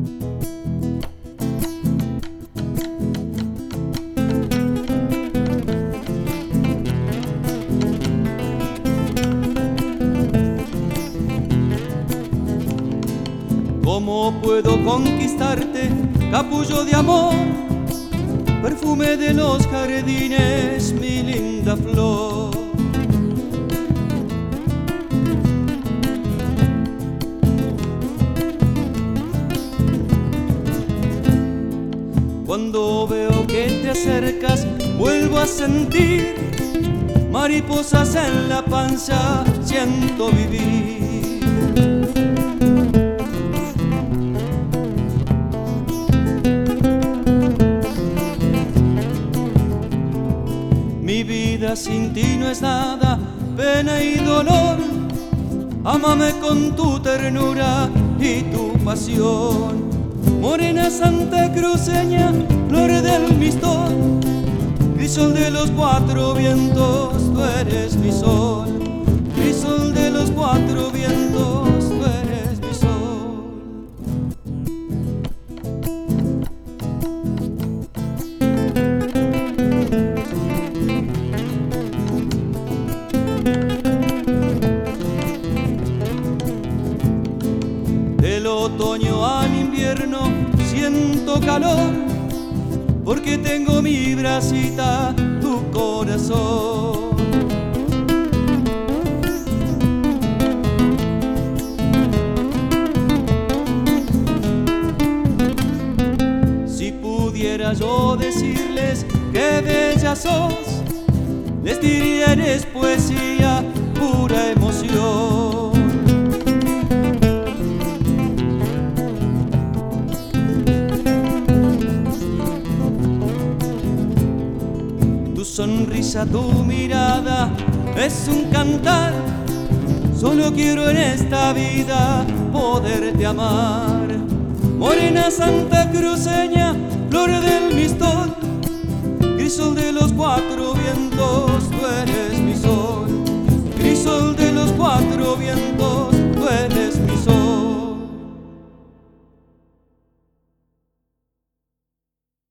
¿Cómo puedo conquistarte, capullo de amor? Perfume de los jardines, mi linda flor. Cuando veo que te acercas, vuelvo a sentir mariposas en la panza, siento vivir. Mi vida sin ti no es nada, pena y dolor. Ámame con tu ternura y tu pasión. Morena santacruceña, flor del mistol, crisol de los cuatro vientos, tú eres mi sol. Crisol de los cuatro vientos, tú eres mi sol. Del otoño al invierno siento calor, porque tengo mi bracita, tu corazón. Si pudiera yo decirles qué bella sos, les diría eres poesía, pura emoción. Tu sonrisa, tu mirada es un cantar. Solo quiero en esta vida poderte amar. Morena santacruceña, flor del mistol, crisol de los cuatro vientos, tú eres mi sol. Crisol de los cuatro vientos,